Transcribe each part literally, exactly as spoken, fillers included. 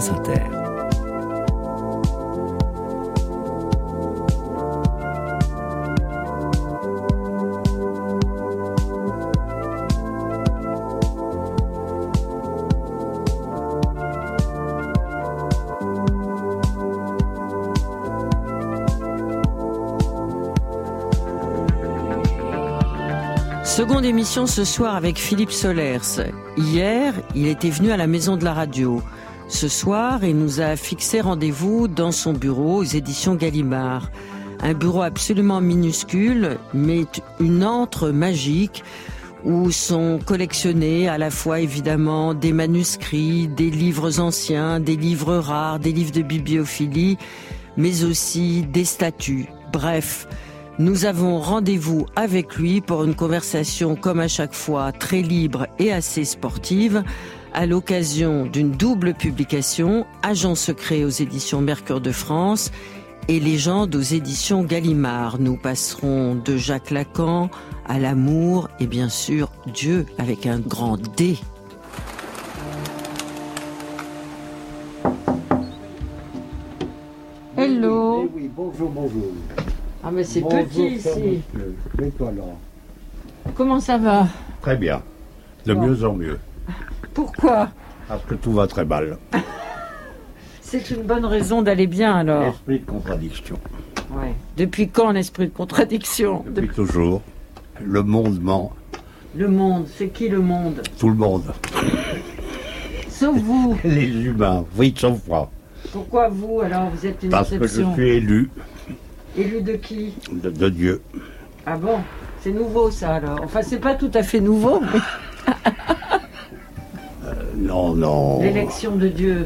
France Inter. Seconde émission ce soir avec Philippe Solers. Hier, il était venu à la Maison de la Radio. Ce soir, il nous a fixé rendez-vous dans son bureau aux éditions Gallimard. Un bureau absolument minuscule, mais une antre magique où sont collectionnés à la fois évidemment des manuscrits, des livres anciens, des livres rares, des livres de bibliophilie, mais aussi des statues. Bref, nous avons rendez-vous avec lui pour une conversation comme à chaque fois très libre et assez sportive à l'occasion d'une double publication, Agent secret aux éditions Mercure de France et Légende aux éditions Gallimard. Nous passerons de Jacques Lacan à l'amour et bien sûr Dieu avec un grand D. Hello. Eh oui, bonjour, bonjour. Ah mais c'est bonjour, petit ici. Mets-toi là. Comment ça va? Très bien. De bon. mieux en mieux. Pourquoi? Parce que tout va très mal. C'est une bonne raison d'aller bien alors. L'esprit de contradiction. Ouais. Depuis quand l'esprit de contradiction? Depuis, Depuis toujours. Le monde ment. Le monde, c'est qui le monde? Tout le monde. Sauf vous. Les humains, oui, sauf moi. Pourquoi vous alors? Vous êtes une Parce exception. Parce que je suis élu. Élu de qui? de, de Dieu. Ah bon? C'est nouveau ça alors. Enfin, c'est pas tout à fait nouveau, mais... euh, non, non. L'élection de Dieu.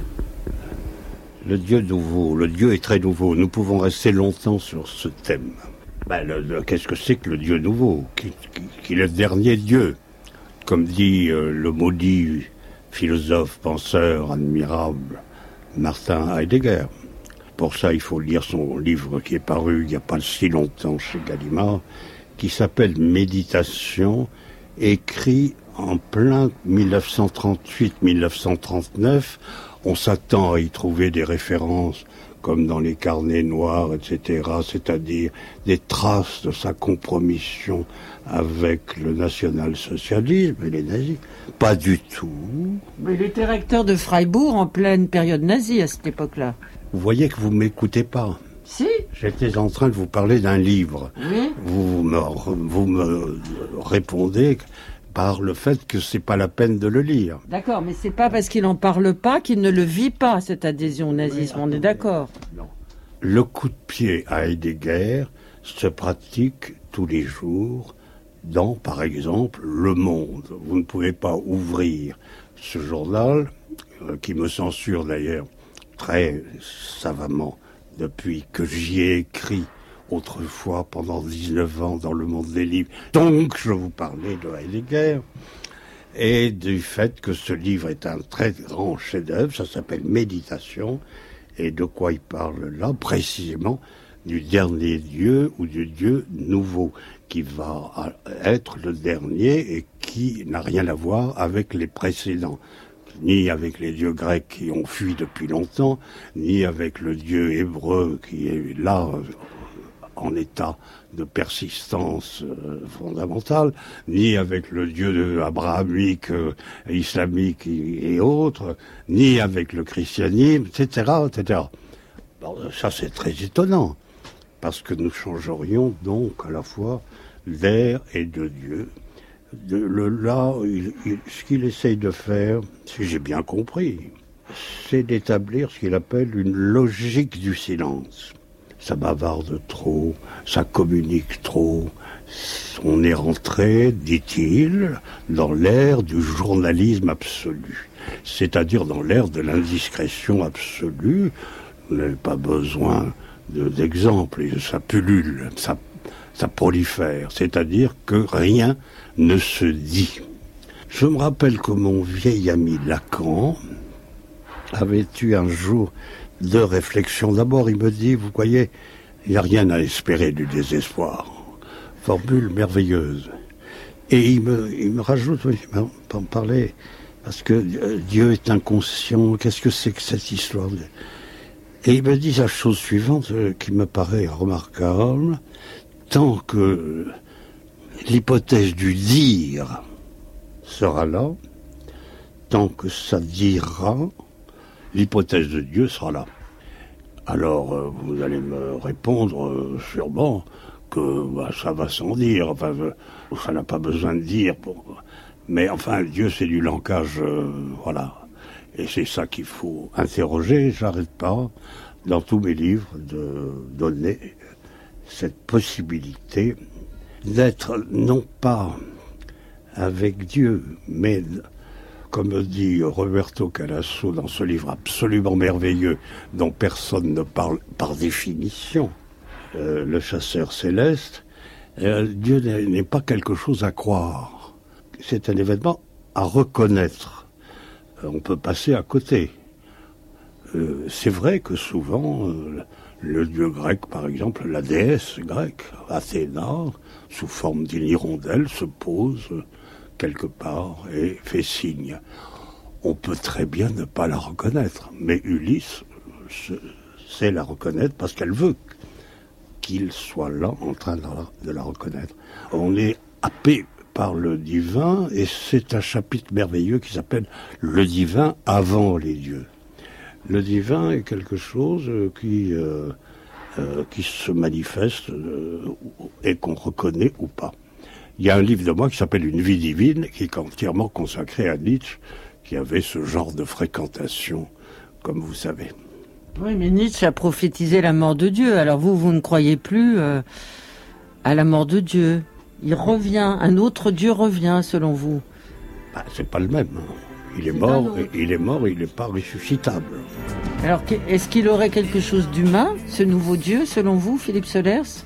Le Dieu nouveau. Le Dieu est très nouveau. Nous pouvons rester longtemps sur ce thème. Ben, le, le, qu'est-ce que c'est que le Dieu nouveau? Qui, qui, qui est le dernier Dieu? Comme dit euh, le maudit philosophe, penseur, admirable, Martin Heidegger. Pour ça, il faut lire son livre qui est paru il n'y a pas si longtemps chez Gallimard, qui s'appelle Méditation, écrit en plein dix-neuf cent trente-huit dix-neuf cent trente-neuf. On s'attend à y trouver des références comme dans les carnets noirs, et cetera, c'est-à-dire des traces de sa compromission avec le national-socialisme et les nazis. Pas du tout. Mais il était recteur de Freiburg en pleine période nazie à cette époque-là. Vous voyez que vous ne m'écoutez pas. Si. J'étais en train de vous parler d'un livre. Oui. Vous me, vous me répondez par le fait que c'est pas la peine de le lire. D'accord, mais c'est pas parce qu'il en parle pas qu'il ne le vit pas, cette adhésion au nazisme, oui, on est d'accord. Non. Le coup de pied à Heidegger se pratique tous les jours dans, par exemple, Le Monde. Vous ne pouvez pas ouvrir ce journal, euh, qui me censure d'ailleurs très savamment depuis que j'y ai écrit autrefois pendant dix-neuf ans dans Le Monde des livres. Donc je vous parlais de Heidegger et du fait que ce livre est un très grand chef-d'œuvre, ça s'appelle Méditation, et de quoi il parle là précisément? Du dernier Dieu ou du Dieu nouveau qui va être le dernier et qui n'a rien à voir avec les précédents. Ni avec les dieux grecs qui ont fui depuis longtemps, ni avec le dieu hébreu qui est là en état de persistance euh, fondamentale, ni avec le dieu abrahamique, euh, islamique et, et autres, ni avec le christianisme, et cetera, et cetera. Bon, ça c'est très étonnant, parce que nous changerions donc à la fois d'air et de Dieu. De, le, là, il, il, ce qu'il essaye de faire, si j'ai bien compris, c'est d'établir ce qu'il appelle une logique du silence. Ça bavarde trop, ça communique trop. On est rentré, dit-il, dans l'ère du journalisme absolu, c'est-à-dire dans l'ère de l'indiscrétion absolue. Vous n'avez pas besoin de, d'exemples, ça pullule, ça, ça prolifère, c'est-à-dire que rien ne se dit. Je me rappelle que mon vieil ami Lacan avait eu un jour deux réflexions. D'abord, il me dit, vous voyez, il n'y a rien à espérer du désespoir. Formule merveilleuse. Et il me, il me rajoute, oui, on peut en parler, parce que Dieu est inconscient. Qu'est-ce que c'est que cette histoire? Et il me dit la chose suivante euh, qui me paraît remarquable. Tant que l'hypothèse du dire sera là, tant que ça dira, l'hypothèse de Dieu sera là. Alors, euh, vous allez me répondre euh, sûrement que bah, ça va sans dire, enfin, euh, ça n'a pas besoin de dire. Pour... Mais enfin, Dieu, c'est du langage, euh, voilà. Et c'est ça qu'il faut interroger. J'arrête pas, dans tous mes livres, de donner cette possibilité d'être non pas avec Dieu, mais, comme dit Roberto Calasso dans ce livre absolument merveilleux, dont personne ne parle par définition, euh, Le chasseur céleste, euh, Dieu n'est pas quelque chose à croire. C'est un événement à reconnaître. Euh, on peut passer à côté. Euh, c'est vrai que souvent, euh, le dieu grec, par exemple, la déesse grecque, Athéna, sous forme d'une hirondelle, se pose quelque part et fait signe. On peut très bien ne pas la reconnaître, mais Ulysse sait la reconnaître parce qu'elle veut qu'il soit là en train de la, de la reconnaître. On est happé par le divin et c'est un chapitre merveilleux qui s'appelle « Le divin avant les dieux ». Le divin est quelque chose qui, euh, euh, qui se manifeste euh, et qu'on reconnaît ou pas. Il y a un livre de moi qui s'appelle « Une vie divine » qui est entièrement consacré à Nietzsche, qui avait ce genre de fréquentation, comme vous savez. Oui, mais Nietzsche a prophétisé la mort de Dieu. Alors vous, vous ne croyez plus euh, à la mort de Dieu. Il revient, un autre Dieu revient, selon vous. Bah, c'est pas le même. Il est, mort, il est mort, il n'est pas ressuscitable. Alors, est-ce qu'il aurait quelque chose d'humain, ce nouveau Dieu, selon vous, Philippe Solers?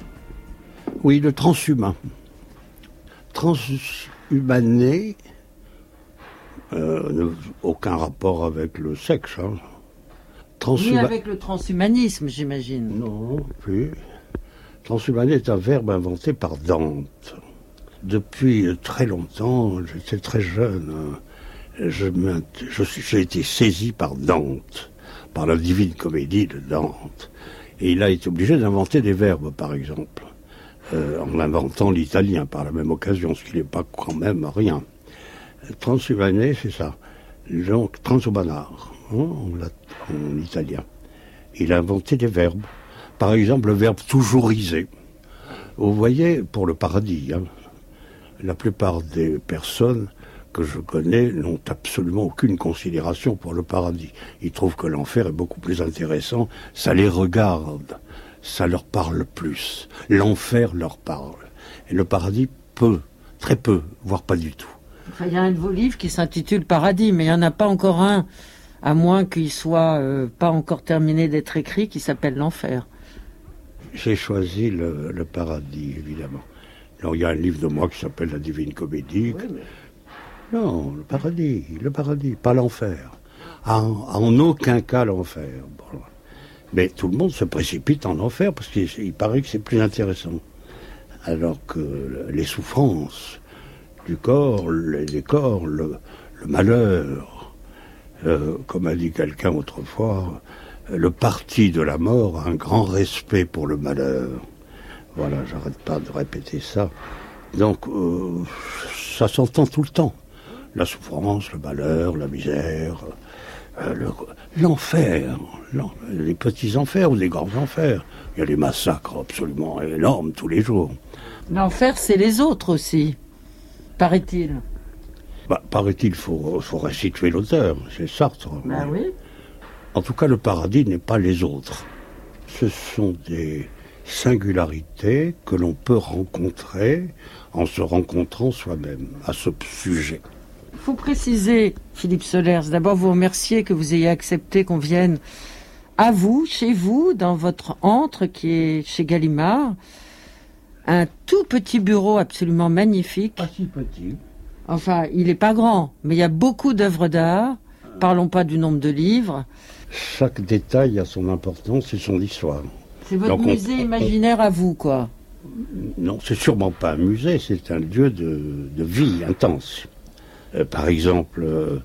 Oui, le transhumain. Transhumané, euh, aucun rapport avec le sexe. Hein. Transhuma... Ni avec le transhumanisme, j'imagine. Non, plus. Transhumané est un verbe inventé par Dante. Depuis très longtemps, j'étais très jeune, je j'ai été saisi par Dante, par la Divine Comédie de Dante. Et il a été obligé d'inventer des verbes, par exemple, euh, en inventant l'italien par la même occasion, ce qui n'est pas quand même rien. Transhumané, c'est ça. Donc, transhumanar, hein, en, en italien. Il a inventé des verbes. Par exemple, le verbe toujours-iser. Vous voyez, pour le paradis, hein, la plupart des personnes que je connais n'ont absolument aucune considération pour le paradis. Ils trouvent que l'enfer est beaucoup plus intéressant. Ça les regarde, ça leur parle plus. L'enfer leur parle. Et le paradis, peu, très peu, voire pas du tout. Enfin, il y a un de vos livres qui s'intitule Paradis, mais il n'y en a pas encore un, à moins qu'il soit euh, pas encore terminé d'être écrit, qui s'appelle L'Enfer. J'ai choisi le, le paradis, évidemment. Alors, il y a un livre de moi qui s'appelle La Divine Comédie. Oui, mais... Non, le paradis, le paradis, pas l'enfer. En, en aucun cas l'enfer. Bon. Mais tout le monde se précipite en enfer parce qu'il il paraît que c'est plus intéressant. Alors que les souffrances du corps, les, les corps, le, le malheur, euh, comme a dit quelqu'un autrefois, le parti de la mort a un grand respect pour le malheur. Voilà, j'arrête pas de répéter ça. Donc, euh, ça s'entend tout le temps. La souffrance, le malheur, la misère, euh, le, l'enfer, les petits enfers ou les grands enfers. Il y a des massacres absolument énormes tous les jours. L'enfer, c'est les autres aussi, paraît-il. Bah, paraît-il, il faut, faut restituer l'auteur, c'est Sartre. Ben oui. En tout cas, le paradis n'est pas les autres. Ce sont des singularités que l'on peut rencontrer en se rencontrant soi-même à ce sujet. Il faut préciser, Philippe Solers, d'abord vous remercier que vous ayez accepté qu'on vienne à vous, chez vous, dans votre antre qui est chez Gallimard. Un tout petit bureau absolument magnifique. Pas si petit. Enfin, il n'est pas grand, mais il y a beaucoup d'œuvres d'art. Parlons pas du nombre de livres. Chaque détail a son importance et son histoire. C'est votre Donc musée on, imaginaire on... à vous, quoi. Non, c'est sûrement pas un musée, c'est un lieu de, de vie intense. Euh, par exemple, euh,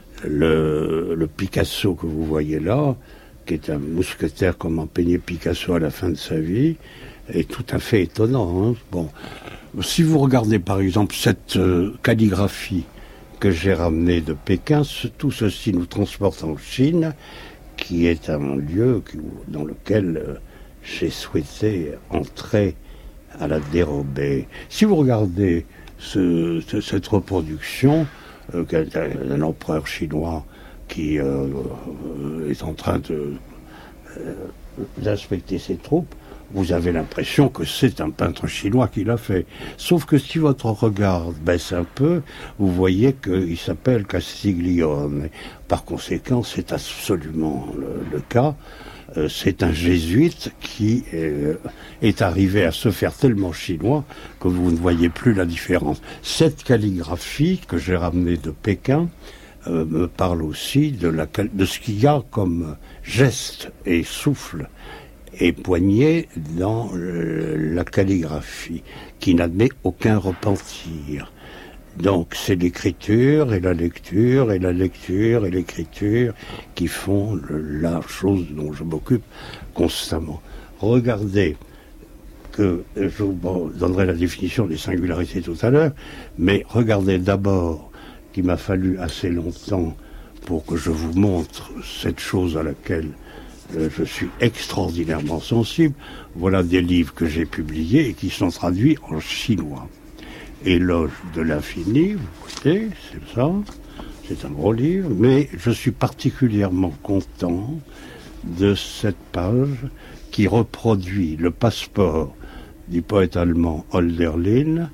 le, le Picasso que vous voyez là, qui est un mousquetaire comme en peignait Picasso à la fin de sa vie, est tout à fait étonnant. Hein. Bon, si vous regardez par exemple cette euh, calligraphie que j'ai ramenée de Pékin, ce, tout ceci nous transporte en Chine, qui est un lieu qui, dans lequel euh, j'ai souhaité entrer à la dérobée. Si vous regardez ce, ce, cette reproduction euh, d'un empereur chinois qui euh, est en train de, euh, d'inspecter ses troupes, vous avez l'impression que c'est un peintre chinois qui l'a fait. Sauf que si votre regard baisse un peu, vous voyez qu'il s'appelle Castiglione. Par conséquent, c'est absolument le, le cas. Euh, c'est un jésuite qui euh, est arrivé à se faire tellement chinois que vous ne voyez plus la différence. Cette calligraphie que j'ai ramenée de Pékin euh, me parle aussi de, la, de ce qu'il y a comme geste et souffle et poignée dans euh, la calligraphie, qui n'admet aucun repentir. Donc c'est l'écriture et la lecture et la lecture et l'écriture qui font le, la chose dont je m'occupe constamment. Regardez que, je vous donnerai la définition des singularités tout à l'heure, mais regardez d'abord qu'il m'a fallu assez longtemps pour que je vous montre cette chose à laquelle euh, je suis extraordinairement sensible. Voilà des livres que j'ai publiés et qui sont traduits en chinois. Éloge de l'infini, vous voyez, c'est ça, c'est un gros livre, mais je suis particulièrement content de cette page qui reproduit le passeport du poète allemand Hölderlin,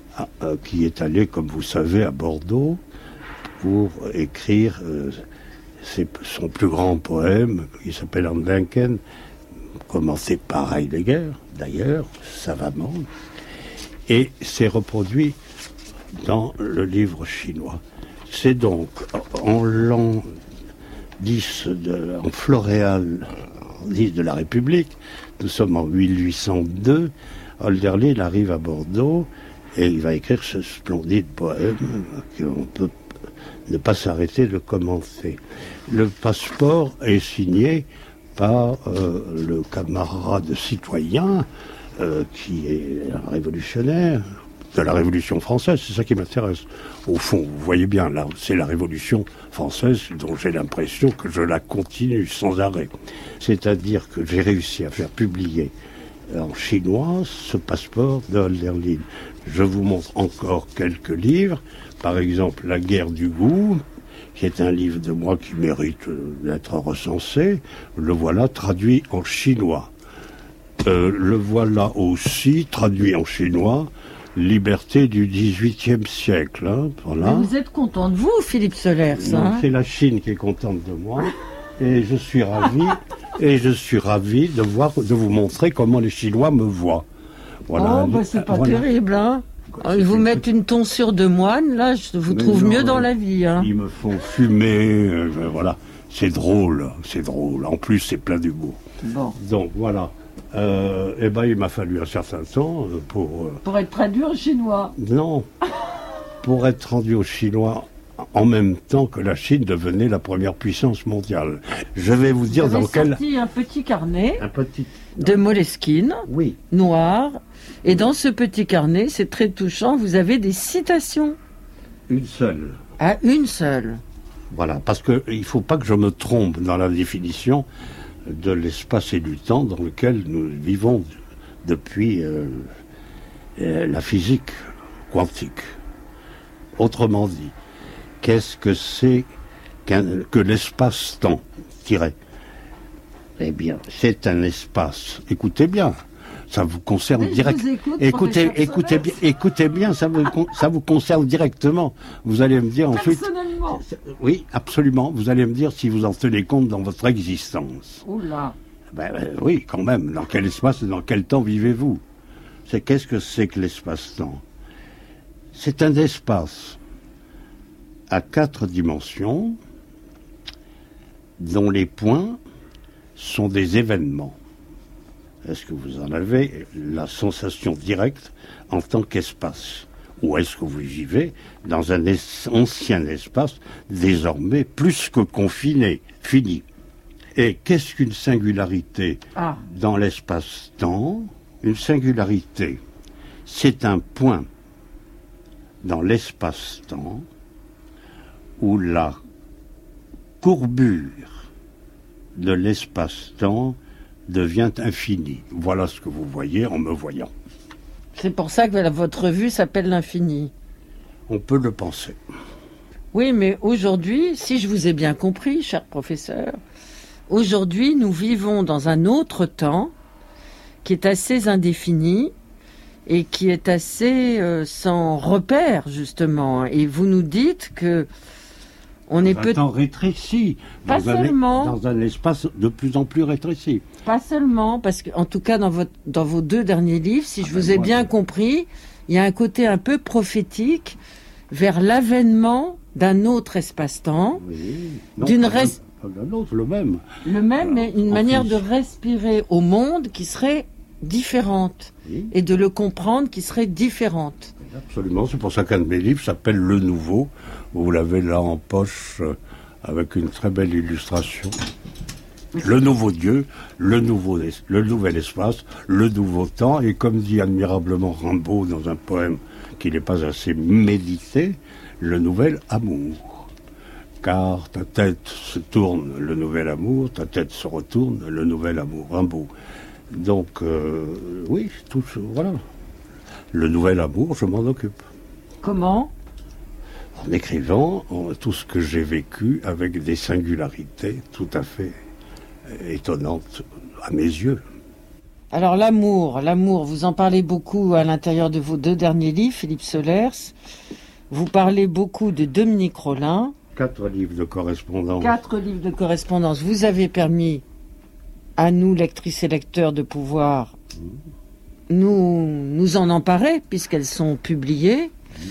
qui est allé, comme vous savez, à Bordeaux pour écrire euh, ses, son plus grand poème, qui s'appelle Andenken, commencé par Heidegger, d'ailleurs, savamment. Et c'est reproduit dans le livre chinois. C'est donc en l'an dix, de, en Floréal dix de la République, nous sommes en mille huit cent deux, Hölderlin arrive à Bordeaux et il va écrire ce splendide poème qu'on peut ne pas s'arrêter de commenter. Le passeport est signé par euh, le camarade citoyen, Euh, qui est un révolutionnaire de la Révolution française, c'est ça qui m'intéresse. Au fond, vous voyez bien, là, c'est la Révolution française dont j'ai l'impression que je la continue sans arrêt. C'est-à-dire que j'ai réussi à faire publier en chinois ce passeport de Hölderlin. Je vous montre encore quelques livres, par exemple La guerre du goût, qui est un livre de moi qui mérite d'être recensé. Le voilà traduit en chinois. Euh, le voilà aussi, traduit en chinois, Liberté du dix-huitième siècle. Hein, voilà. Mais vous êtes content de vous, Philippe Solers, hein? C'est la Chine qui est contente de moi. Et je suis ravi, et je suis ravi de voir, de vous montrer comment les Chinois me voient. Voilà. Oh, bah c'est pas voilà. terrible, hein? Ils vous mettent une tonsure de moine, là, je vous Mais trouve non, mieux dans la vie. Hein. Ils me font fumer, euh, voilà. C'est drôle, c'est drôle. En plus, c'est plein d'humour. Bon. Donc, voilà. Euh, eh ben, il m'a fallu un certain temps pour... Euh, pour être traduit en chinois. Non, pour être rendu au chinois en même temps que la Chine devenait la première puissance mondiale. Je vais vous dire vous avez dans quel... sorti un petit carnet un petit... de Moleskine, oui. noir, et dans ce petit carnet, c'est très touchant, vous avez des citations. Une seule. Ah, une seule. Voilà, parce qu'il ne faut pas que je me trompe dans la définition de l'espace et du temps dans lequel nous vivons depuis euh, euh, la physique quantique. Autrement dit, qu'est-ce que c'est qu'un, que l'espace-temps, tiret ? Eh bien, c'est un espace. Écoutez bien, ça vous concerne oui, directement. Écoutez, écoutez bien, écoutez bien, ça vous, ça vous concerne directement. Vous allez me dire ensuite. Personnellement. Oui, absolument. Vous allez me dire si vous en tenez compte dans votre existence. Oula. Ben, ben oui, quand même. Dans quel espace et dans quel temps vivez-vous ? C'est qu'est-ce que c'est que l'espace-temps ? C'est un espace à quatre dimensions dont les points sont des événements. Est-ce que vous en avez la sensation directe en tant qu'espace ? Où est-ce que vous vivez? Dans un es- ancien espace, désormais plus que confiné, fini. Et qu'est-ce qu'une singularité Ah. dans l'espace-temps? Une singularité, c'est un point dans l'espace-temps où la courbure de l'espace-temps devient infinie. Voilà ce que vous voyez en me voyant. C'est pour ça que votre vue s'appelle l'infini. On peut le penser. Oui, mais aujourd'hui, si je vous ai bien compris, cher professeur, aujourd'hui, nous vivons dans un autre temps qui est assez indéfini et qui est assez euh, sans repère, justement. Et vous nous dites que on est Dans un peut temps rétréci, Pas dans un, seulement. dans un espace de plus en plus rétréci. pas seulement, parce que en tout cas dans votre dans vos deux derniers livres, si Ah je ben vous ai moi, bien je- compris, il y a un côté un peu prophétique vers l'avènement d'un autre espace-temps, Oui. Non, D'une pas res- d'un- pas d'un autre, le même. le même, mais une en manière plus. de respirer au monde qui serait différente Oui. et de le comprendre qui serait différente. Absolument, c'est pour ça qu'un de mes livres s'appelle Le Nouveau. Vous l'avez là en poche euh, avec une très belle illustration. Le nouveau Dieu, le, nouveau, es- le nouvel espace, le nouveau temps, et comme dit admirablement Rimbaud dans un poème qui n'est pas assez médité, le nouvel amour. Car ta tête se tourne, le nouvel amour, ta tête se retourne, le nouvel amour. Rimbaud. Donc, euh, oui, tout, ce- voilà. Le nouvel amour, je m'en occupe. Comment? En écrivant en- tout ce que j'ai vécu avec des singularités tout à fait euh, étonnantes à mes yeux. Alors l'amour, l'amour, vous en parlez beaucoup à l'intérieur de vos deux derniers livres, Philippe Solers. Vous parlez beaucoup de Dominique Rolin. Quatre livres de correspondance. Quatre livres de correspondance. Vous avez permis à nous, lectrices et lecteurs, de pouvoir nous, nous en emparer, puisqu'elles sont publiées.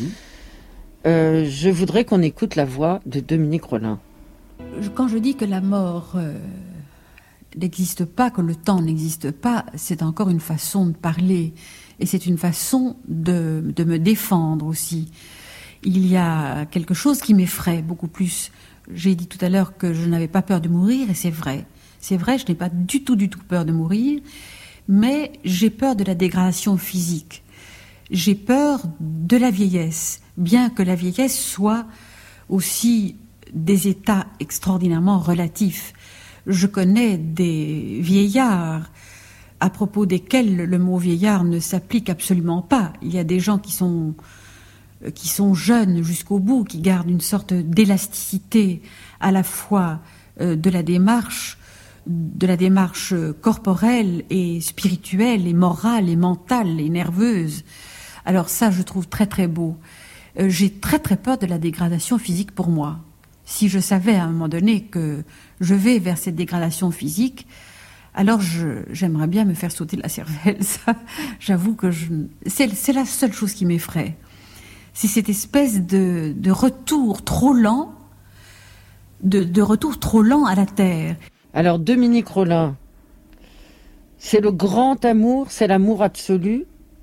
Euh, je voudrais qu'on écoute la voix de Dominique Rolin. Je- Quand je dis que la mort euh, n'existe pas, que le temps n'existe pas, c'est encore une façon de parler. Et c'est une façon de, de me défendre aussi. Il y a quelque chose qui m'effraie beaucoup plus. J'ai dit tout à l'heure que je n'avais pas peur de mourir, et c'est vrai. C'est vrai, je n'ai pas du tout, du tout peur de mourir, mais j'ai peur de la dégradation physique. J'ai peur de la vieillesse, bien que la vieillesse soit aussi des états extraordinairement relatifs. Je connais des vieillards à propos desquels le mot vieillard ne s'applique absolument pas. Il y a des gens qui sont, qui sont jeunes jusqu'au bout, qui gardent une sorte d'élasticité à la fois euh, de la démarche, de la démarche corporelle et spirituelle et morale et mentale et nerveuse. Alors ça, je trouve très très beau. Euh, j'ai très très peur de la dégradation physique pour moi. Si je savais à un moment donné que je vais vers cette dégradation physique, alors je, j'aimerais bien me faire sauter la cervelle. Ça, j'avoue que je, c'est, c'est la seule chose qui m'effraie. C'est cette espèce de, de retour trop lent, de, de retour trop lent à la terre. Alors Dominique Rolin, c'est le grand amour, c'est l'amour absolu.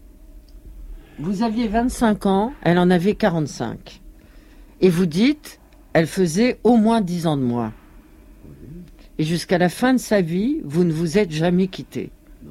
Vous aviez vingt-cinq ans, elle en avait quarante-cinq. Et vous dites, elle faisait au moins dix ans de moins. Et jusqu'à la fin de sa vie, vous ne vous êtes jamais quittés.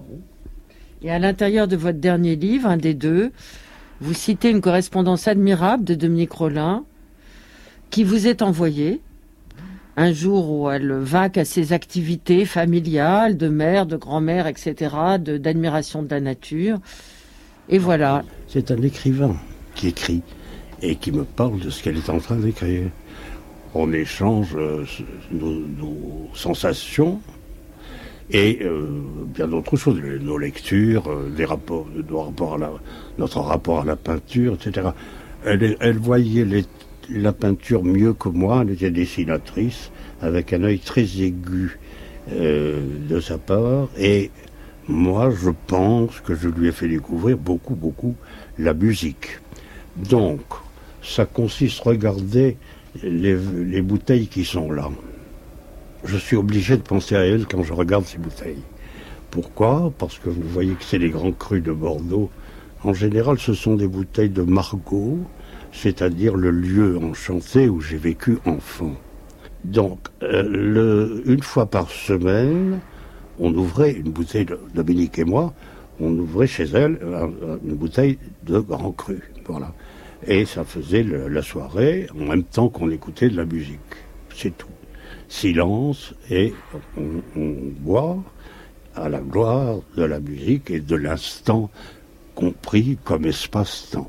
Et à l'intérieur de votre dernier livre, un des deux, vous citez une correspondance admirable de Dominique Rolin qui vous est envoyée un jour où elle vaque à ses activités familiales, de mère, de grand-mère, et cetera, de, d'admiration de la nature. Et voilà. C'est un écrivain qui écrit et qui me parle de ce qu'elle est en train d'écrire. On échange euh, nos, nos sensations et euh, bien d'autres choses, nos lectures, euh, des rapports, nos rapports à la, notre rapport à la peinture, et cetera. Elle, elle voyait les, la peinture mieux que moi, elle était dessinatrice, avec un œil très aigu euh, de sa part, et moi je pense que je lui ai fait découvrir beaucoup, beaucoup la musique. Donc, ça consiste, regardez les, les bouteilles qui sont là. Je suis obligé de penser à elle quand je regarde ces bouteilles. Pourquoi ? Parce que vous voyez que c'est les grands crus de Bordeaux En général, ce sont des bouteilles de Margaux, c'est-à-dire le lieu enchanté où j'ai vécu enfant. Donc, euh, le, une fois par semaine, on ouvrait une bouteille, de, Dominique et moi, on ouvrait chez elle une bouteille de Grand Cru, voilà. Et ça faisait le, la soirée en même temps qu'on écoutait de la musique, c'est tout. Silence et on, on boit à la gloire de la musique et de l'instant compris comme espace-temps.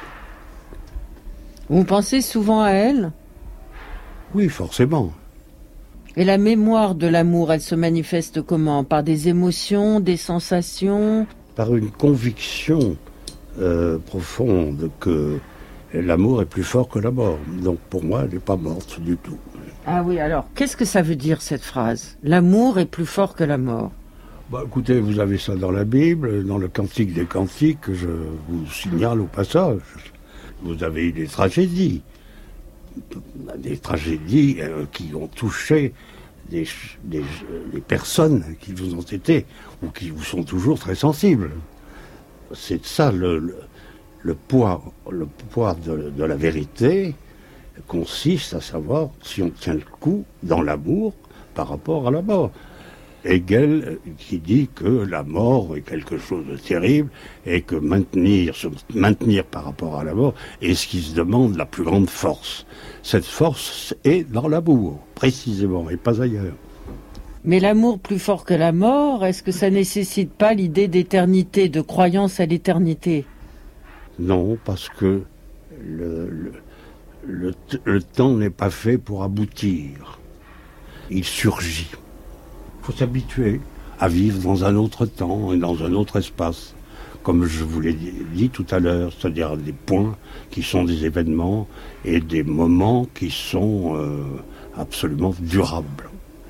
Vous pensez souvent à elle ? Oui, forcément. Et la mémoire de l'amour, elle se manifeste comment ? Par des émotions, des sensations ? Par une conviction euh, profonde que l'amour est plus fort que la mort. Donc pour moi, elle n'est pas morte du tout. Ah oui, alors, qu'est-ce que ça veut dire cette phrase ? L'amour est plus fort que la mort. Bah, écoutez, vous avez ça dans la Bible, dans le Cantique des Cantiques, je vous signale au passage. Vous avez eu des tragédies. Des tragédies euh, qui ont touché des, des, des personnes qui vous ont été, ou qui vous sont toujours très sensibles. C'est ça le, le, le poids, le poids de, de la vérité consiste à savoir si on tient le coup dans l'amour par rapport à la mort. Hegel qui dit que la mort est quelque chose de terrible et que maintenir, se maintenir par rapport à la mort est ce qui se demande la plus grande force. Cette force est dans l'amour, précisément, et pas ailleurs. Mais l'amour plus fort que la mort, est-ce que ça nécessite pas l'idée d'éternité, de croyance à l'éternité ? Non, parce que le, le, le, le temps n'est pas fait pour aboutir. Il surgit. Il faut s'habituer à vivre dans un autre temps et dans un autre espace, comme je vous l'ai dit tout à l'heure, c'est-à-dire des points qui sont des événements et des moments qui sont euh, absolument durables.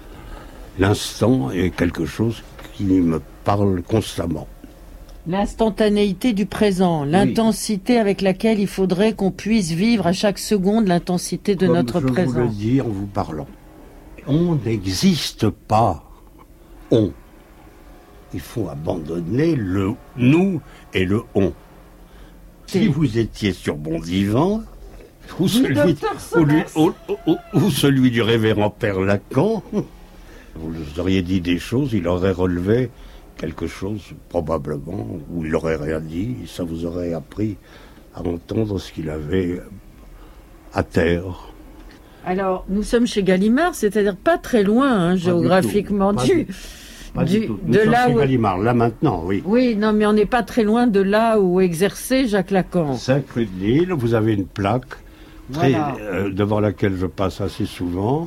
L'instant est quelque chose qui me parle constamment. L'instantanéité du présent, l'intensité oui. avec laquelle il faudrait qu'on puisse vivre à chaque seconde l'intensité de comme notre je présent. Je vous le dis en vous parlant. On n'existe pas. On. Il faut abandonner le nous et le on. Si vous étiez sur bon divan, ou celui, ou, lui, ou, ou, ou celui du révérend Père Lacan, vous auriez dit des choses, il aurait relevé quelque chose, probablement, ou il n'aurait rien dit, et ça vous aurait appris à entendre ce qu'il avait à terre. Alors, nous sommes chez Gallimard, c'est-à-dire pas très loin, hein, géographiquement, du... du... Pas du, du tout. Nous de sommes là chez où... Gallimard, là maintenant, oui. Oui, non, mais on n'est pas très loin de là où exerçait Jacques Lacan. cinq rue de Lille, vous avez une plaque très, voilà. euh, devant laquelle je passe assez souvent.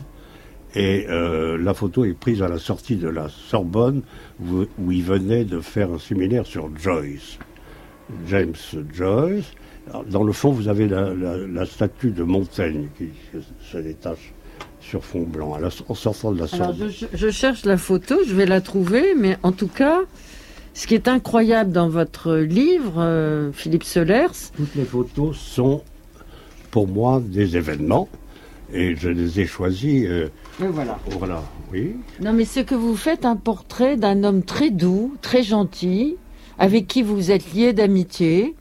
Et euh, la photo est prise à la sortie de la Sorbonne, où, où il venait de faire un séminaire sur Joyce. James Joyce. Alors, dans le fond, vous avez la, la, la statue de Montaigne qui se détache sur fond blanc, à la, en sortant de la Sorbonne. Alors, je, je cherche la photo, je vais la trouver, mais en tout cas, ce qui est incroyable dans votre livre, euh, Philippe Solers... Toutes les photos sont, pour moi, des événements, et je les ai choisis... Euh, et voilà. Voilà, oui. Non, mais c'est que vous faites un portrait d'un homme très doux, très gentil, avec qui vous êtes lié d'amitié,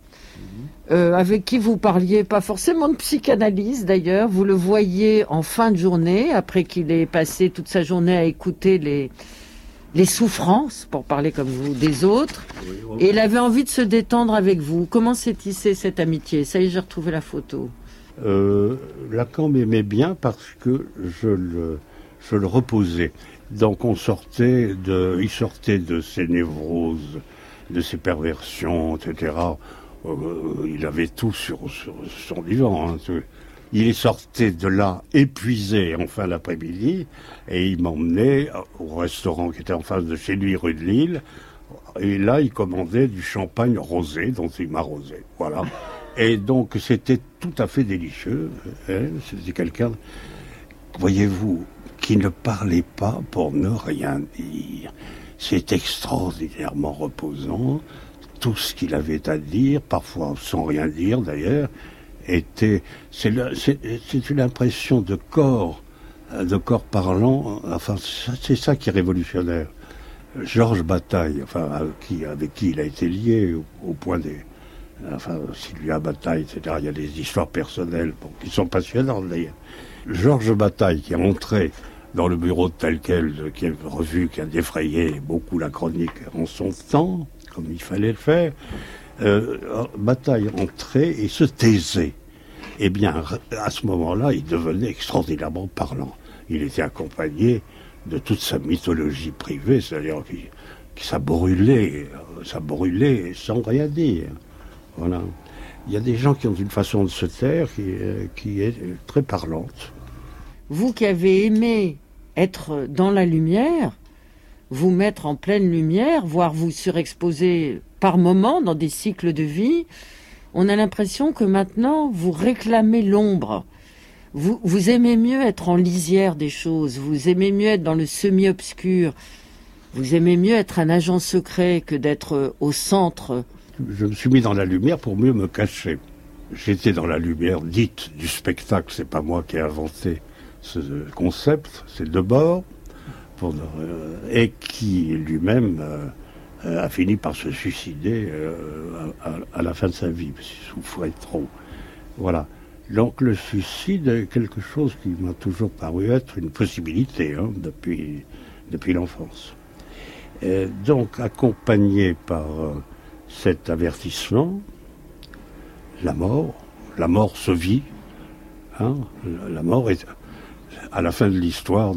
euh, avec qui vous parliez pas forcément de psychanalyse d'ailleurs, vous le voyez en fin de journée, après qu'il ait passé toute sa journée à écouter les, les souffrances, pour parler comme vous, des autres, oui, oui. Et il avait envie de se détendre avec vous. Comment s'est tissée cette amitié ? Ça y est, j'ai retrouvé la photo. Euh, Lacan m'aimait bien parce que je le, je le reposais. Donc on sortait de, il sortait de ses névroses, de ses perversions, et cetera. Euh, il avait tout sur, sur son divan. Hein. Il sortait de là épuisé en fin d'après-midi et il m'emmenait au restaurant qui était en face de chez lui, rue de Lille. Et là, il commandait du champagne rosé dont il m'arrosait. Voilà. Et donc, c'était tout à fait délicieux. Hein. C'était quelqu'un, voyez-vous, qui ne parlait pas pour ne rien dire. C'est extraordinairement reposant. Tout ce qu'il avait à dire, parfois sans rien dire d'ailleurs, était... C'est, le, c'est, c'est une impression de corps, de corps parlant. Enfin, c'est ça qui est révolutionnaire. Georges Bataille, enfin, avec qui, avec qui il a été lié au, au point des... enfin Sylvia Bataille, et cetera. Il y a des histoires personnelles bon, qui sont passionnantes d'ailleurs. Georges Bataille, qui est entré dans le bureau tel quel, qui est une revue qui a défrayé beaucoup la chronique en son temps, comme il fallait le faire, euh, Bataille entrait et se taisait. Eh bien, à ce moment-là, il devenait extraordinairement parlant. Il était accompagné de toute sa mythologie privée, c'est-à-dire que, que ça brûlait, ça brûlait sans rien dire. Voilà. Il y a des gens qui ont une façon de se taire qui, qui est très parlante. Vous qui avez aimé être dans la lumière, vous mettre en pleine lumière, voire vous surexposer par moments dans des cycles de vie, on a l'impression que maintenant vous réclamez l'ombre. Vous, vous aimez mieux être en lisière des choses, vous aimez mieux être dans le semi-obscur, vous aimez mieux être un agent secret que d'être au centre. Je me suis mis dans la lumière pour mieux me cacher. J'étais dans la lumière dite du spectacle, c'est pas moi qui ai inventé ce concept, c'est Debord, pour, euh, et qui lui-même euh, a fini par se suicider euh, à, à la fin de sa vie, parce qu'il souffrait trop. Voilà. Donc le suicide est quelque chose qui m'a toujours paru être une possibilité hein, depuis, depuis l'enfance. Et donc accompagné par euh, cet avertissement, la mort, la mort se vit, hein, la mort est à la fin de l'histoire,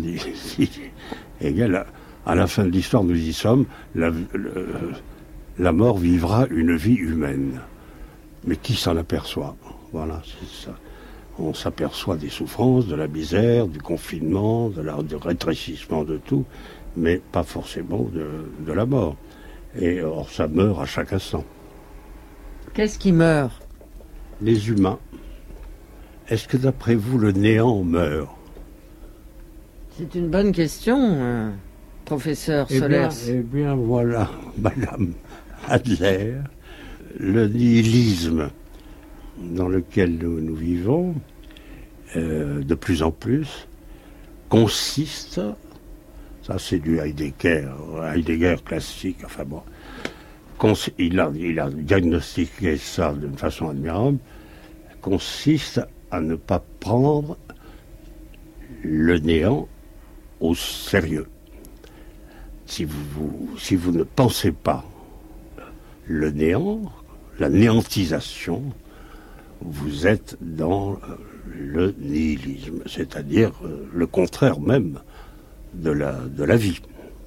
égal à la fin de l'histoire nous y sommes, la, le, la mort vivra une vie humaine. Mais qui s'en aperçoit? Voilà, c'est ça. On s'aperçoit des souffrances, de la misère, du confinement, de la, du rétrécissement de tout, mais pas forcément de, de la mort. Et or, ça meurt à chaque instant. Qu'est-ce qui meurt? Les humains. Est-ce que d'après vous, le néant meurt? C'est une bonne question, euh, professeur eh Solers. Bien, eh bien, voilà, Madame Adler, le nihilisme dans lequel nous, nous vivons, euh, de plus en plus, consiste, ça c'est du Heidegger, Heidegger classique, enfin bon, cons, il, a, il a diagnostiqué ça d'une façon admirable, consiste à ne pas prendre le néant au sérieux. Si vous, vous, si vous ne pensez pas le néant, la néantisation, vous êtes dans le nihilisme, c'est-à-dire le contraire même de la, de la vie.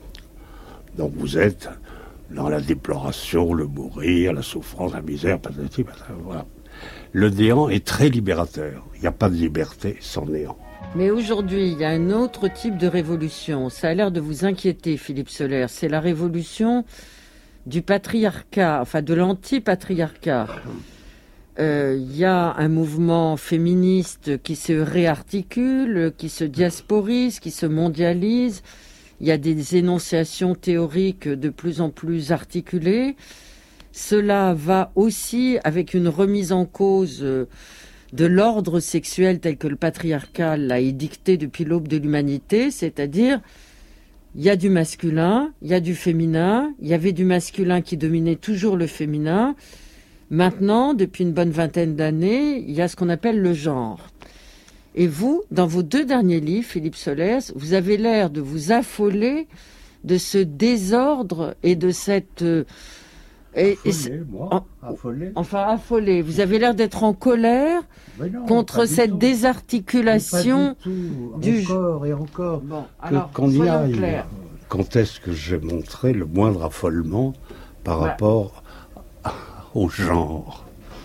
Donc vous êtes dans la déploration, le mourir, la souffrance, la misère, patati, patata, voilà. Le néant est très libérateur. Il n'y a pas de liberté sans néant. Mais aujourd'hui, il y a un autre type de révolution. Ça a l'air de vous inquiéter, Philippe Solers. C'est la révolution du patriarcat, enfin de l'anti-patriarcat. Euh, il y a un mouvement féministe qui se réarticule, qui se diasporise, qui se mondialise. Il y a des énonciations théoriques de plus en plus articulées. Cela va aussi avec une remise en cause de l'ordre sexuel tel que le patriarcat l'a édicté depuis l'aube de l'humanité, c'est-à-dire il y a du masculin, il y a du féminin, il y avait du masculin qui dominait toujours le féminin. Maintenant, depuis une bonne vingtaine d'années, il y a ce qu'on appelle le genre. Et vous, dans vos deux derniers livres, Philippe Solers, vous avez l'air de vous affoler de ce désordre et de cette... Euh, et, affolé, et moi, en, affolé. Enfin, affolé. Vous avez l'air d'être en colère non, contre cette tout. désarticulation du, du encore et encore. Bon, alors, qu'on y aille. Clairs. Quand est-ce que j'ai montré le moindre affolement par ouais. rapport au genre?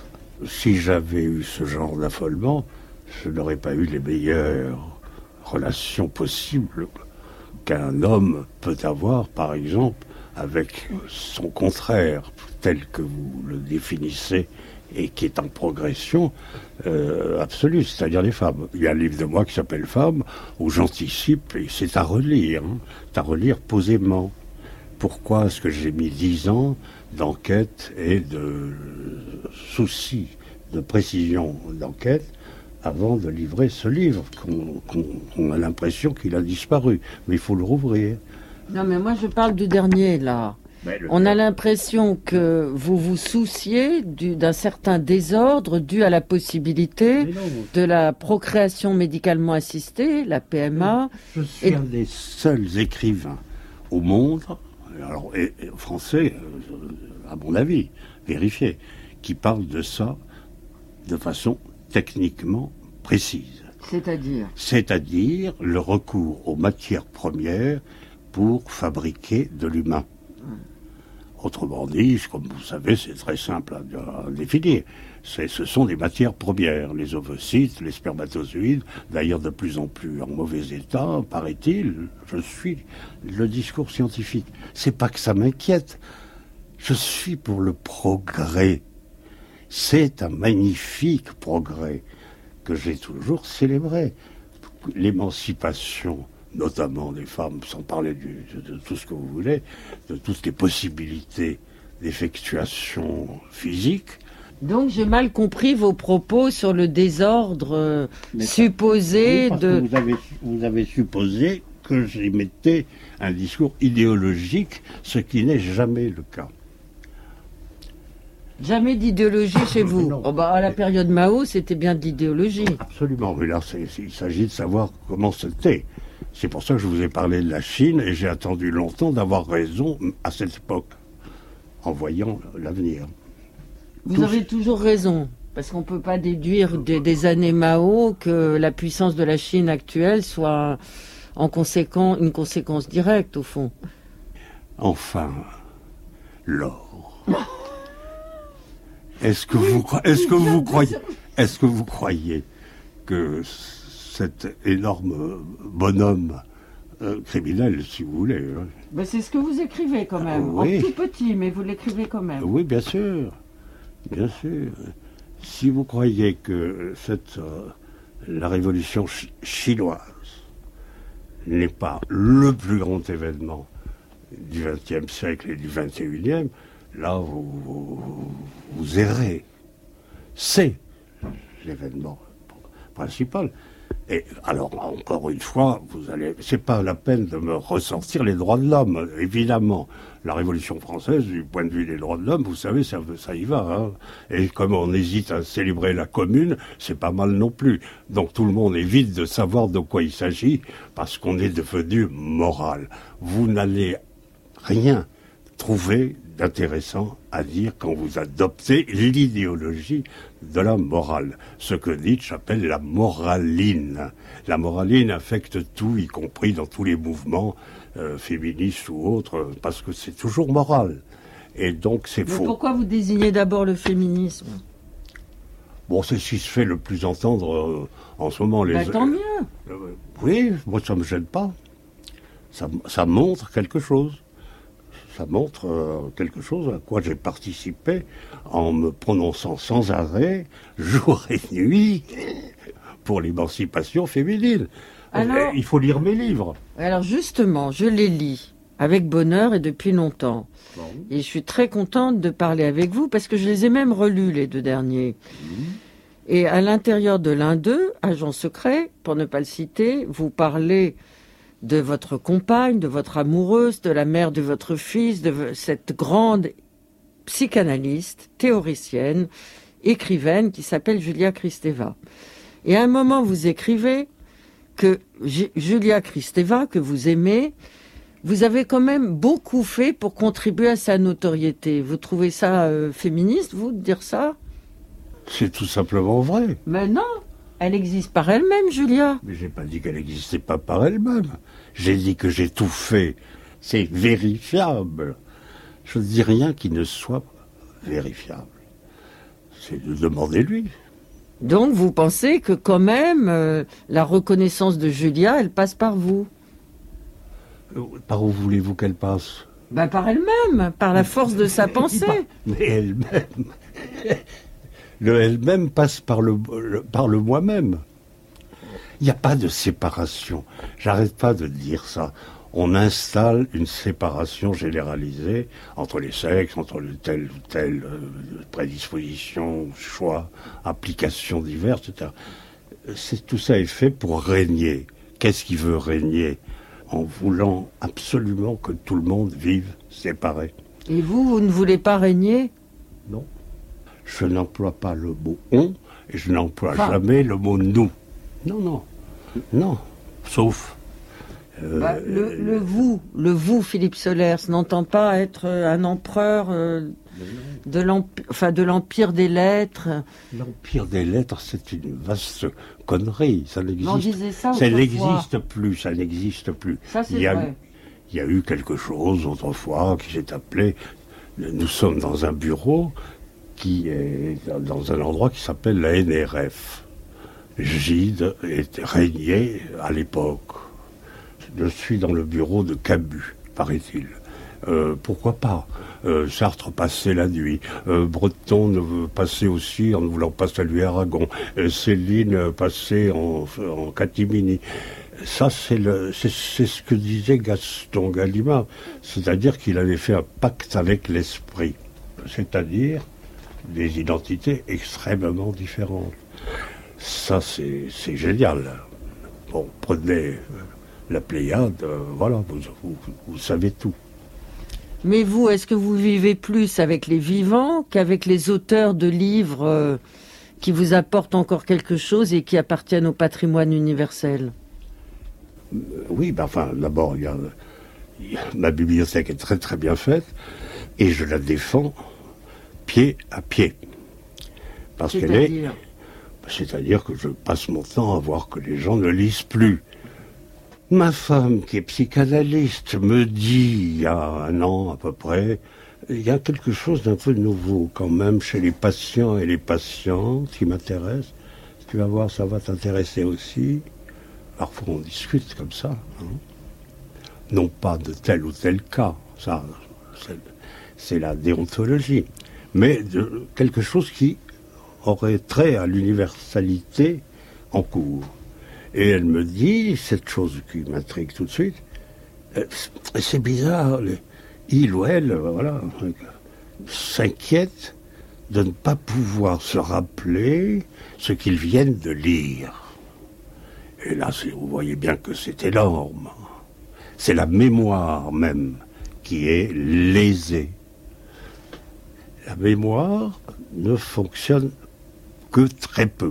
Si j'avais eu ce genre d'affolement, je n'aurais pas eu les meilleures relations possibles qu'un homme peut avoir, par exemple, avec son contraire, tel que vous le définissez, et qui est en progression euh, absolue, c'est-à-dire les femmes. Il y a un livre de moi qui s'appelle Femmes, où j'anticipe, et c'est à relire, hein, c'est à relire posément. Pourquoi est-ce que j'ai mis dix ans d'enquête et de soucis de précision d'enquête avant de livrer ce livre, qu'on, qu'on, qu'on a l'impression qu'il a disparu. Mais il faut le rouvrir. Non, mais moi je parle du dernier, là. Le... On a l'impression que vous vous souciez du, d'un certain désordre dû à la possibilité non, de la procréation médicalement assistée, la P M A. Je suis et... un des seuls écrivains au monde, alors et, et, français, euh, à mon avis, vérifié, qui parle de ça de façon techniquement précise. C'est-à-dire C'est-à-dire le recours aux matières premières pour fabriquer de l'humain. Autrement dit, comme vous savez, c'est très simple à, à définir. C'est, ce sont des matières premières, les ovocytes, les spermatozoïdes, d'ailleurs de plus en plus en mauvais état, paraît-il. Je suis le discours scientifique. C'est pas que ça m'inquiète. Je suis pour le progrès. C'est un magnifique progrès que j'ai toujours célébré. L'émancipation, notamment des femmes, sans parler du, de, de tout ce que vous voulez, de toutes les possibilités d'effectuation physique. Donc j'ai mal compris vos propos sur le désordre Mais supposé oui, de... Vous avez, vous avez supposé que j'émettais un discours idéologique, ce qui n'est jamais le cas. Jamais d'idéologie chez vous. Oh bah, à la période Mao, c'était bien de l'idéologie. Absolument, mais là, c'est, il s'agit de savoir comment c'était. C'est pour ça que je vous ai parlé de la Chine et j'ai attendu longtemps d'avoir raison à cette époque, en voyant l'avenir. Vous Tous... avez toujours raison, parce qu'on ne peut pas déduire des, des années Mao que la puissance de la Chine actuelle soit en conséquent, une conséquence directe, au fond. Enfin, l'or. Est-ce que vous, est-ce que vous croyez, est-ce que vous croyez que cet énorme bonhomme euh, criminel, si vous voulez. Hein. Ben c'est ce que vous écrivez quand même, ah, oui. En tout petit, mais vous l'écrivez quand même. Oui, bien sûr, bien sûr. Si vous croyez que cette, euh, la révolution ch- chinoise n'est pas le plus grand événement du vingtième siècle et du vingt et unième, là, vous, vous, vous errez. C'est l'événement principal. Et alors, encore une fois, vous allez, c'est pas la peine de me ressortir les droits de l'homme, évidemment. La Révolution française, du point de vue des droits de l'homme, vous savez, ça, ça y va. Hein. Et comme on hésite à célébrer la Commune, c'est pas mal non plus. Donc tout le monde évite de savoir de quoi il s'agit, parce qu'on est devenu moral. Vous n'allez rien trouver d'intéressant à dire quand vous adoptez l'idéologie de la morale. Ce que Nietzsche appelle la moraline. La moraline affecte tout, y compris dans tous les mouvements euh, féministes ou autres, parce que c'est toujours moral. Et donc c'est Mais faux. Pourquoi vous désignez d'abord le féminisme ? Bon, c'est ce qui se fait le plus entendre euh, en ce moment. Les... Ben, tant mieux. Euh, oui, moi ça me gêne pas. Ça, ça montre quelque chose. Ça montre euh, quelque chose à quoi j'ai participé en me prononçant sans arrêt, jour et nuit, pour l'émancipation féminine. Alors, il faut lire mes livres. Alors justement, je les lis avec bonheur et depuis longtemps. Bon. Et je suis très contente de parler avec vous parce que je les ai même relus, les deux derniers. Mmh. Et à l'intérieur de l'un d'eux, Agent secret, pour ne pas le citer, vous parlez de votre compagne, de votre amoureuse, de la mère de votre fils, de cette grande psychanalyste, théoricienne, écrivaine qui s'appelle Julia Kristeva. Et à un moment, vous écrivez que J- Julia Kristeva, que vous aimez, vous avez quand même beaucoup fait pour contribuer à sa notoriété. Vous trouvez ça euh, féministe, vous, de dire ça ? C'est tout simplement vrai. Mais non, elle existe par elle-même, Julia. Mais j'ai pas dit qu'elle n'existait pas par elle-même. J'ai dit que j'ai tout fait. C'est vérifiable. Je ne dis rien qui ne soit vérifiable. C'est de demander lui. Donc vous pensez que quand même, euh, la reconnaissance de Julia, elle passe par vous ? Par où voulez-vous qu'elle passe ? Ben par elle-même, par la force de sa pensée. Mais elle-même... Le elle-même passe par le, le, par le moi-même. Il n'y a pas de séparation. J'arrête pas de dire ça. On installe une séparation généralisée entre les sexes, entre le telle ou telle euh, prédisposition, choix, applications diverses, et cetera. C'est, tout ça est fait pour régner. Qu'est-ce qui veut régner ? En voulant absolument que tout le monde vive séparé. Et vous, vous ne voulez pas régner? Non. Je n'emploie pas le mot « on » et je n'emploie enfin, jamais le mot « nous ». Non, non. Non. Sauf... Euh, bah, le, le vous, le vous, Philippe Solers, n'entend pas être un empereur euh, de l'empire, enfin de l'empire des lettres. L'empire des lettres, c'est une vaste connerie. Ça n'existe. On disait ça. Ça n'existe plus. Ça n'existe plus. Ça, c'est il y a, vrai. Il y a eu quelque chose autrefois qui s'est appelé. Nous sommes dans un bureau qui est dans un endroit qui s'appelle la N R F. Gide était régné à l'époque. Je suis dans le bureau de Camus, paraît-il. Euh, pourquoi pas euh, Sartre passait la nuit. Euh, Breton passait aussi en ne voulant pas saluer Aragon. Euh, Céline passait en, en catimini. Ça, c'est, le, c'est, c'est ce que disait Gaston Gallimard. C'est-à-dire qu'il avait fait un pacte avec l'esprit. C'est-à-dire des identités extrêmement différentes. Ça, c'est, c'est génial. Bon, prenez... la Pléiade, euh, voilà, vous, vous, vous savez tout. Mais vous, est-ce que vous vivez plus avec les vivants qu'avec les auteurs de livres euh, qui vous apportent encore quelque chose et qui appartiennent au patrimoine universel? euh, Oui, ben enfin, d'abord, il y a, il y a, ma bibliothèque est très très bien faite et je la défends pied à pied. Parce C'est-à-dire qu'elle est... C'est-à-dire que je passe mon temps à voir que les gens ne lisent plus. Ma femme, qui est psychanalyste, me dit, il y a un an à peu près, il y a quelque chose d'un peu nouveau quand même chez les patients et les patientes qui m'intéresse. Tu vas voir, ça va t'intéresser aussi. Parfois on discute comme ça. Hein. Non pas de tel ou tel cas, ça, c'est, c'est la déontologie, mais de quelque chose qui aurait trait à l'universalité en cours. Et elle me dit, cette chose qui m'intrigue tout de suite, euh, c'est bizarre, il ou elle, voilà, s'inquiète de ne pas pouvoir se rappeler ce qu'ils viennent de lire. Et là, c'est, vous voyez bien que c'est énorme. C'est la mémoire même qui est lésée. La mémoire ne fonctionne que très peu.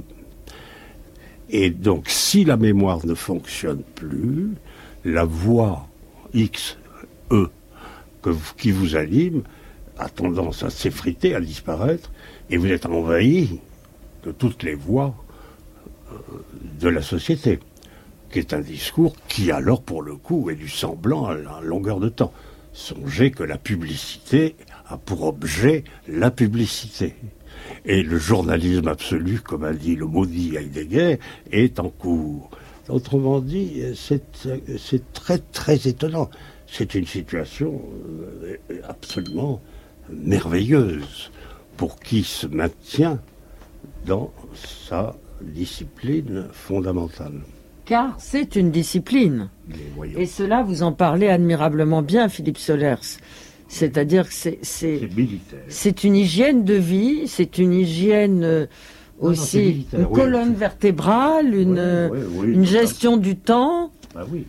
Et donc, si la mémoire ne fonctionne plus, la voix X, E, que, qui vous anime, a tendance à s'effriter, à disparaître, et vous êtes envahi de toutes les voix euh, de la société, qui est un discours qui, alors, pour le coup, est du semblant à la longueur de temps. Songez que la publicité a pour objet la publicité. Et le journalisme absolu, comme a dit le maudit Heidegger, est en cours. Autrement dit, c'est, c'est très très étonnant. C'est une situation absolument merveilleuse pour qui se maintient dans sa discipline fondamentale. Car c'est une discipline. Et cela, vous en parlez admirablement bien, Philippe Solers. C'est-à-dire que c'est, c'est, c'est, c'est une hygiène de vie, c'est une hygiène euh, aussi, non, non, une colonne oui. vertébrale, une, oui, oui, oui, une gestion du temps. Bah oui.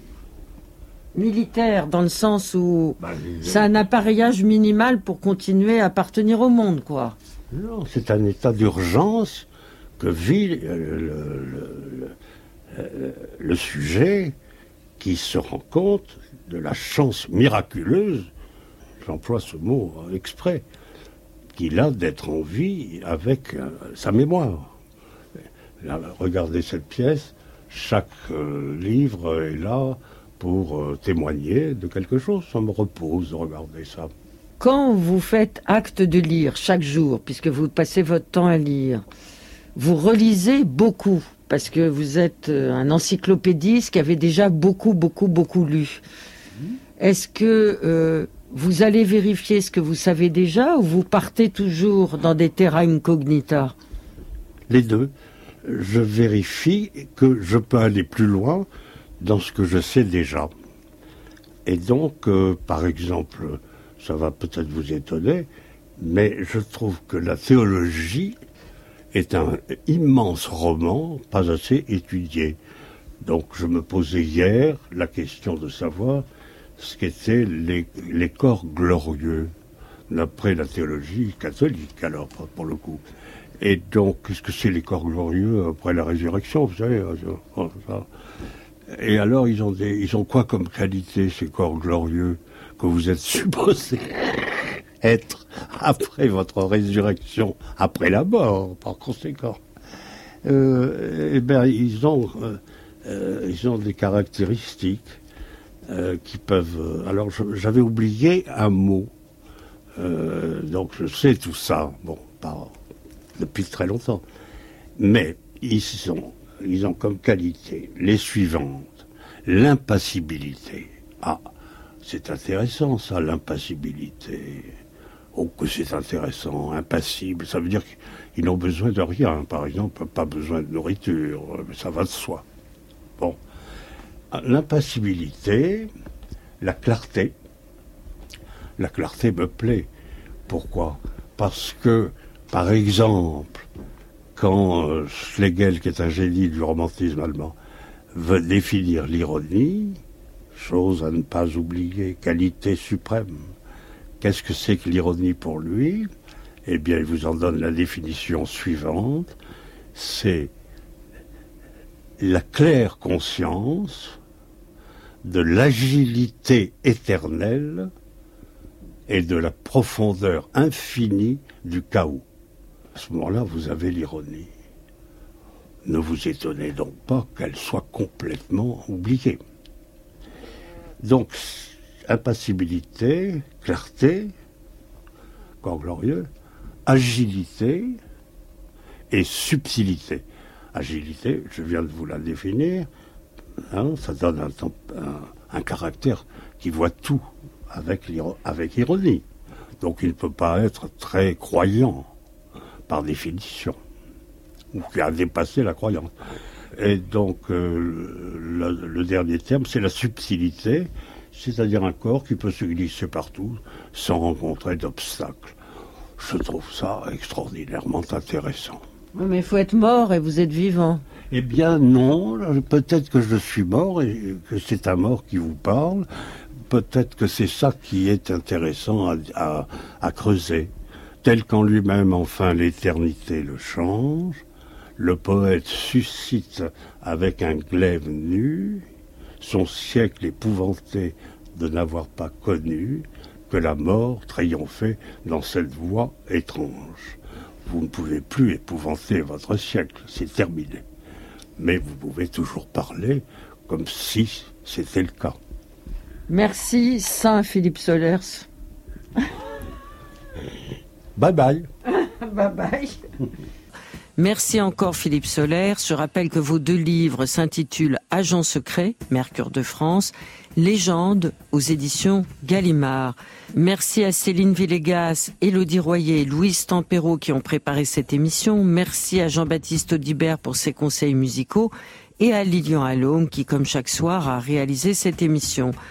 Militaire, dans le sens où bah, c'est un appareillage minimal pour continuer à appartenir au monde, quoi. Non, c'est un état d'urgence que vit le, le, le, le, le sujet qui se rend compte de la chance miraculeuse, j'emploie ce mot exprès, qu'il a d'être en vie avec euh, sa mémoire. Là, regardez cette pièce, chaque euh, livre est là pour euh, témoigner de quelque chose. Ça me repose de regarder ça. Quand vous faites acte de lire chaque jour, puisque vous passez votre temps à lire, vous relisez beaucoup, parce que vous êtes un encyclopédiste qui avait déjà beaucoup, beaucoup, beaucoup lu. Mmh. Est-ce que euh, vous allez vérifier ce que vous savez déjà ou vous partez toujours dans des terra incognita? Les deux. Je vérifie que je peux aller plus loin dans ce que je sais déjà. Et donc, euh, par exemple, ça va peut-être vous étonner, mais je trouve que la théologie est un immense roman, pas assez étudié. Donc je me posais hier la question de savoir ce qu'étaient les, les corps glorieux. d'après la théologie catholique, alors, pour le coup. Et donc, qu'est-ce que c'est les corps glorieux après la résurrection, vous savez, ça. Et alors, ils ont, des, ils ont quoi comme qualité, ces corps glorieux, que vous êtes supposés être après votre résurrection, après la mort, par conséquent? Euh, eh bien, ils ont, euh, euh, ils ont des caractéristiques euh, qui peuvent... Euh, alors, je, j'avais oublié un mot, euh, donc je sais tout ça, bon, pas depuis très longtemps, mais ils ont, ils ont comme qualité les suivantes. L'impassibilité. Ah, c'est intéressant ça, l'impassibilité. Oh, que c'est intéressant, impassible, ça veut dire qu'ils n'ont besoin de rien, par exemple, pas besoin de nourriture, ça va de soi. Bon. L'impassibilité, la clarté. La clarté me plaît. Pourquoi? Parce que, par exemple, quand euh, Schlegel, qui est un génie du romantisme allemand, veut définir l'ironie, chose à ne pas oublier, qualité suprême. Qu'est-ce que c'est que l'ironie pour lui? Eh bien, il vous en donne la définition suivante. C'est la claire conscience de l'agilité éternelle et de la profondeur infinie du chaos. À ce moment-là, vous avez l'ironie. Ne vous étonnez donc pas qu'elle soit complètement oubliée. Donc, impassibilité, clarté, corps glorieux, agilité et subtilité. Agilité, je viens de vous la définir, hein, ça donne un, un, un caractère qui voit tout avec, avec ironie. Donc il ne peut pas être très croyant, par définition, ou qui a dépassé la croyance. Et donc euh, le, le dernier terme, c'est la subtilité, c'est-à-dire un corps qui peut se glisser partout sans rencontrer d'obstacles. Je trouve ça extraordinairement intéressant. Mais il faut être mort et vous êtes vivant. Eh bien non, peut-être que je suis mort et que c'est un mort qui vous parle. Peut-être que c'est ça qui est intéressant à, à, à creuser. Tel qu'en lui-même, enfin, l'éternité le change, le poète suscite avec un glaive nu son siècle épouvanté de n'avoir pas connu que la mort triomphait dans cette voie étrange. Vous ne pouvez plus épouvanter votre siècle, c'est terminé. Mais vous pouvez toujours parler comme si c'était le cas. Merci, Saint Philippe Solers. Bye bye. Bye bye. Merci encore Philippe Solers. Je rappelle que vos deux livres s'intitulent Agent secret, Mercure de France, Légende aux éditions Gallimard. Merci à Céline Villegas, Élodie Royer et Louise Tempero qui ont préparé cette émission. Merci à Jean-Baptiste Audibert pour ses conseils musicaux et à Lilian Allôme qui, comme chaque soir, a réalisé cette émission.